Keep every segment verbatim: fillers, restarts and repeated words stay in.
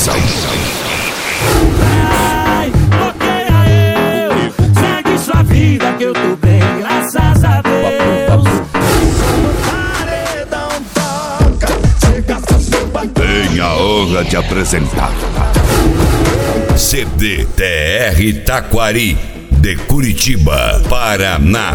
atenção. Ai, bloqueia eu, segue sua vida que eu tô bem, graças a Deus. No paredão toca, você gasta seu banco. Tenho a honra de apresentar C D T R Taquari, de Curitiba, Paraná.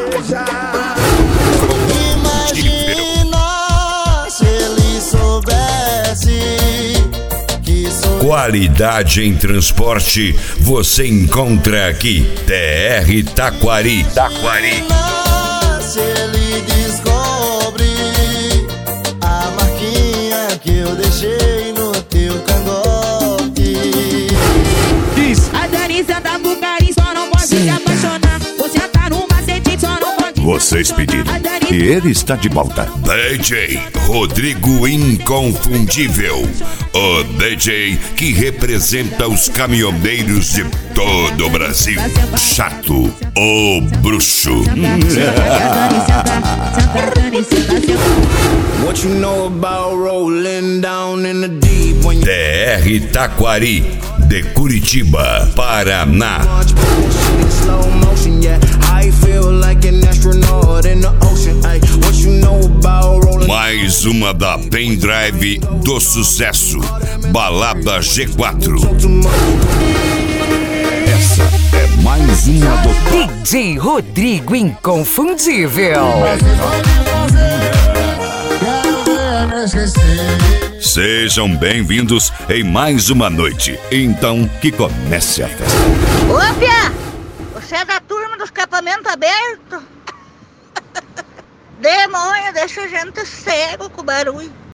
Imagina se ele soubesse que sou Qualidade em transporte você encontra aqui. T R Taquari. Taquari. eu. Se ele descobre a marquinha que eu deixei no teu cangote. A Dani senta pro carinho, só não pode se apaixonar. Você tá no macete, só não pode. Vocês pediram e ele está de volta. D J Rodrigo Inconfundível, o D J que representa os caminhoneiros de todo o Brasil. Chato, o bruxo. What you know about rolling down in the deep when T R Taquari, de Curitiba, Paraná. in slow motion, yeah. I feel like an astronaut in the ocean. Ay, what you know about rolling? Mais uma da pendrive do sucesso, Balada G quatro. Essa é mais uma do D J Rodrigo Inconfundível. Sejam bem-vindos em mais uma noite. Então, que comece a festa. Ô, Pia! Você é da turma do escapamento aberto? Demônio, deixa a gente cego com o barulho.